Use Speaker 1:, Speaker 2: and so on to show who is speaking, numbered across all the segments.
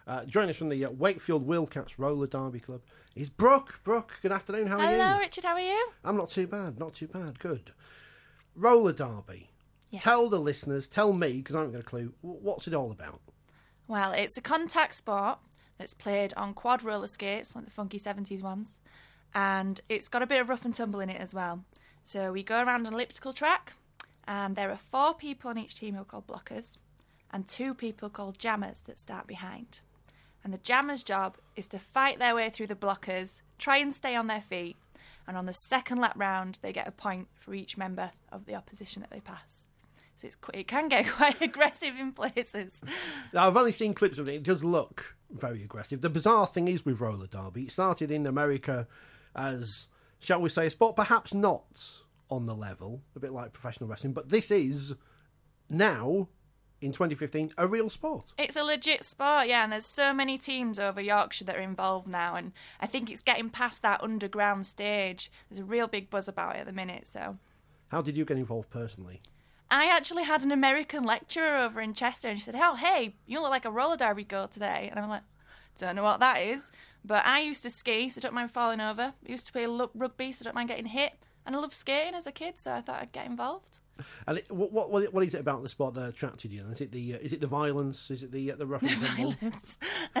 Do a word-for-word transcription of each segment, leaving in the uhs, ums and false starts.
Speaker 1: Uh, joining us from the uh, Wakefield Wheelcats Roller Derby Club is Brooke. Brooke, good afternoon. How are
Speaker 2: Hello,
Speaker 1: you?
Speaker 2: Hello, Richard. How are you?
Speaker 1: I'm not too bad. Not too bad. Good. Roller derby.
Speaker 2: Yes.
Speaker 1: Tell the listeners, tell me, because I haven't got a clue, what's it all about?
Speaker 2: Well, it's a contact sport that's played on quad roller skates, like the funky seventies ones, and it's got a bit of rough and tumble in it as well. So we go around an elliptical track, and there are four people on each team who are called blockers, and two people called jammers that start behind. And the jammers' job is to fight their way through the blockers, try and stay on their feet, and on the second lap round, they get a point for each member of the opposition that they pass. So it's, it can get quite aggressive in places.
Speaker 1: Now, I've only seen clips of it. It does look very aggressive. The bizarre thing is with roller derby, it started in America as, shall we say, a sport perhaps not on the level, a bit like professional wrestling, but this is now, in twenty fifteen, a real sport.
Speaker 2: It's a legit sport, yeah, and there's so many teams over Yorkshire that are involved now, and I think it's getting past that underground stage. There's a real big buzz about it at the minute, so...
Speaker 1: How did you get involved personally?
Speaker 2: I actually had an American lecturer over in Chester, and she said, oh, hey, you look like a roller derby girl today. And I'm like, don't know what that is, but I used to ski, so I don't mind falling over. I used to play rugby, so I don't mind getting hit, and I loved skating as a kid, so I thought I'd get involved.
Speaker 1: And it, what, what what is it about the sport that attracted you? Is it the uh, is it the violence? Is it the uh, the rough and tumble?
Speaker 2: Violence.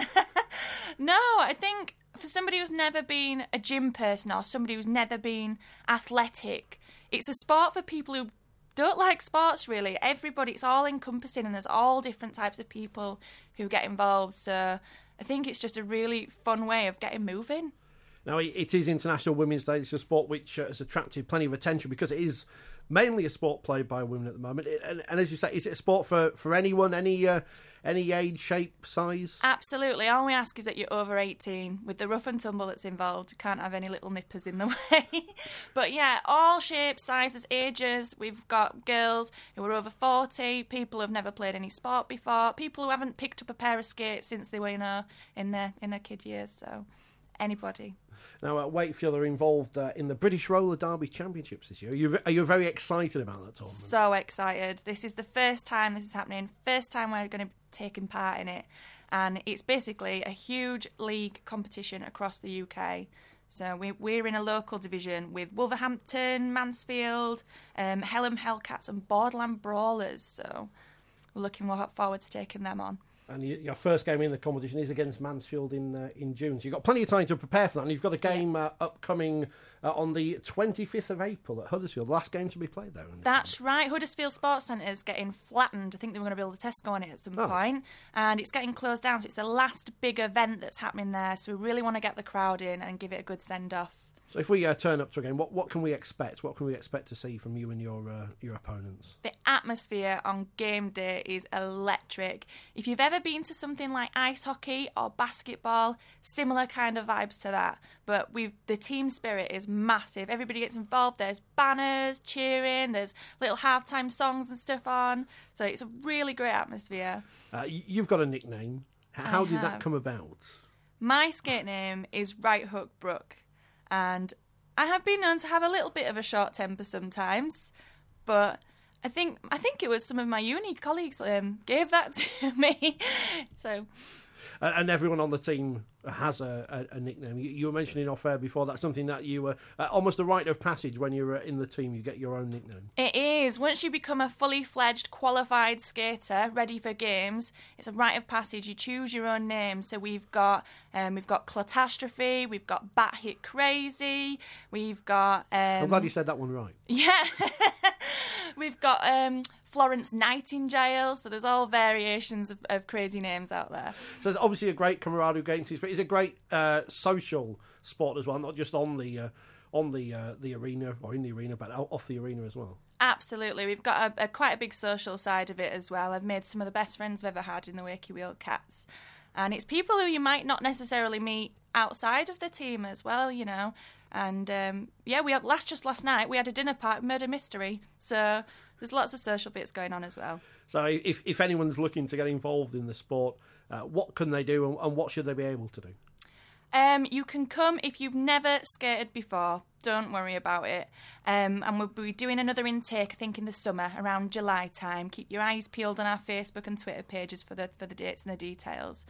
Speaker 2: No, I think for somebody who's never been a gym person or somebody who's never been athletic, it's a sport for people who don't like sports, really. Everybody, it's all encompassing, and there's all different types of people who get involved. So I think it's just a really fun way of getting moving.
Speaker 1: Now, it is International Women's Day. It's a sport which uh, has attracted plenty of attention because it is mainly a sport played by women at the moment. It, and, and as you say, is it a sport for, for anyone, any uh, any age, shape, size?
Speaker 2: Absolutely. All we ask is that you're over eighteen. With the rough and tumble that's involved, you can't have any little nippers in the way. But yeah, all shapes, sizes, ages. We've got girls who are over forty, people who have never played any sport before, people who haven't picked up a pair of skates since they were, you know, in their, in their kid years. So anybody.
Speaker 1: Now, uh, Wakefield are involved uh, in the British Roller Derby Championships this year. Are you, are you very excited about that tournament?
Speaker 2: So excited. This is the first time this is happening, first time we're going to be taking part in it. And it's basically a huge league competition across the U K. So we, we're in a local division with Wolverhampton, Mansfield, um, Hellam Hellcats and Borderland Brawlers. So we're looking forward to taking them on.
Speaker 1: And you, your first game in the competition is against Mansfield in uh, in June. So you've got plenty of time to prepare for that. And you've got a game uh, upcoming uh, on the twenty-fifth of April at Huddersfield. Last game to be played there.
Speaker 2: That's right. Huddersfield Sports Centre is getting flattened. I think they were going to build a Tesco on it at some
Speaker 1: oh.
Speaker 2: point. And it's getting closed down. So it's the last big event that's happening there. So we really want to get the crowd in and give it a good send-off.
Speaker 1: So if we uh, turn up to a game, what, what can we expect? What can we expect to see from you and your uh, your opponents?
Speaker 2: The atmosphere on game day is electric. If you've ever been to something like ice hockey or basketball, similar kind of vibes to that. But we've the team spirit is massive. Everybody gets involved. There's banners, cheering, there's little halftime songs and stuff on. So it's a really great atmosphere.
Speaker 1: Uh, you've got a nickname. How
Speaker 2: I
Speaker 1: did
Speaker 2: have.
Speaker 1: that come about?
Speaker 2: My skate name is Right Hook Brooke. And I have been known to have a little bit of a short temper sometimes, but I think I think it was some of my uni colleagues um, gave that to me. So,
Speaker 1: and everyone on the team has a, a, a nickname. You, you were mentioning off air before that's something that you were uh, almost a rite of passage when you're in the team. You get your own nickname.
Speaker 2: It is. Once you become a fully fledged qualified skater ready for games, it's a rite of passage. You choose your own name. So we've got um, we've got Clatastrophe, we've got Bat Hit Crazy, we've got. Um,
Speaker 1: I'm glad you said that one right.
Speaker 2: Yeah, we've got. Um, Florence Nightingale, so there's all variations of, of crazy names out there.
Speaker 1: So it's obviously a great camaraderie game, but it's a great uh, social sport as well, not just on the uh, on the uh, the arena or in the arena, but off the arena as well.
Speaker 2: Absolutely, we've got a, a quite a big social side of it as well. I've made some of the best friends I've ever had in the Wakey Wheelcats, and it's people who you might not necessarily meet outside of the team as well, you know. And um, yeah, we had last just last night we had a dinner party, murder mystery. So there's lots of social bits going on as well.
Speaker 1: So if if anyone's looking to get involved in the sport, uh, what can they do and, and what should they be able to do?
Speaker 2: Um, you can come if you've never skated before. Don't worry about it. Um, and we'll be doing another intake, I think, in the summer around July time. Keep your eyes peeled on our Facebook and Twitter pages for the for the dates and the details.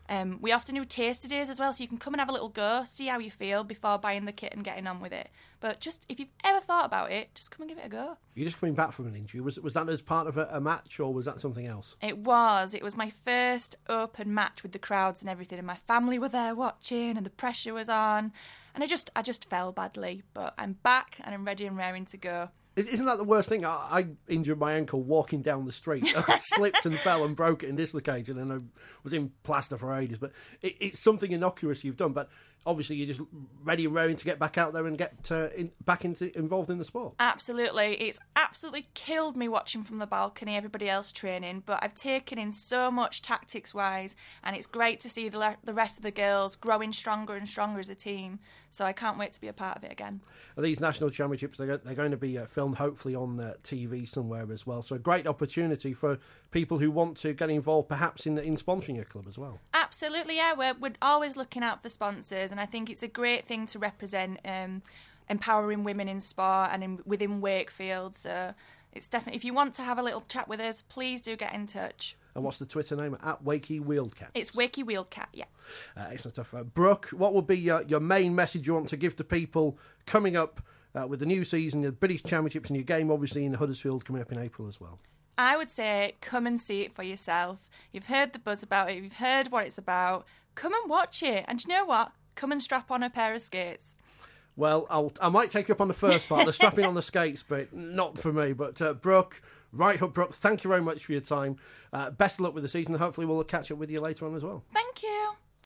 Speaker 2: Um, we often do taster days as well, so you can come and have a little go, see how you feel before buying the kit and getting on with it. But just, if you've ever thought about it, just come and give it a go.
Speaker 1: You're just coming back from an injury. Was was that as part of a, a match, or was that something else?
Speaker 2: It was. It was my first open match with the crowds and everything, and my family were there watching, and the pressure was on, and I just, I just fell badly. But I'm back, and I'm ready and raring to go.
Speaker 1: Isn't that the worst thing? I, I injured my ankle walking down the street. I slipped and fell and broke it and dislocated, and I was in plaster for ages. But it, it's something innocuous you've done. But obviously, you're just ready and raring to get back out there and get uh, in, back into involved in the sport.
Speaker 2: Absolutely. It's absolutely killed me watching from the balcony, everybody else training. But I've taken in so much tactics-wise, and it's great to see the, le- the rest of the girls growing stronger and stronger as a team. So I can't wait to be a part of it again.
Speaker 1: These national championships, they're, they're going to be uh, filmed hopefully on uh, T V somewhere as well. So a great opportunity for people who want to get involved perhaps in, in sponsoring a club as well.
Speaker 2: Absolutely, yeah. We're, we're always looking out for sponsors, and I think it's a great thing to represent um, empowering women in sport and in, within Wakefield. So it's definitely, if you want to have a little chat with us, please do get in touch.
Speaker 1: And what's the Twitter name? At Wakey Wheelcat.
Speaker 2: It's Wakey Wheelcat, yeah.
Speaker 1: Uh, excellent stuff. Uh, Brooke, what would be your, your main message you want to give to people coming up uh, with the new season, the British Championships, and your game obviously in Huddersfield coming up in April as well?
Speaker 2: I would say come and see it for yourself. You've heard the buzz about it. You've heard what it's about. Come and watch it. And do you know what? Come and strap on a pair of skates.
Speaker 1: Well, I'll, I might take you up on the first part, the strapping on the skates bit. Not for me. But uh, Brooke, Right Hook Brooke, thank you very much for your time. Uh, best of luck with the season. Hopefully we'll catch up with you later on as well.
Speaker 2: Thank you.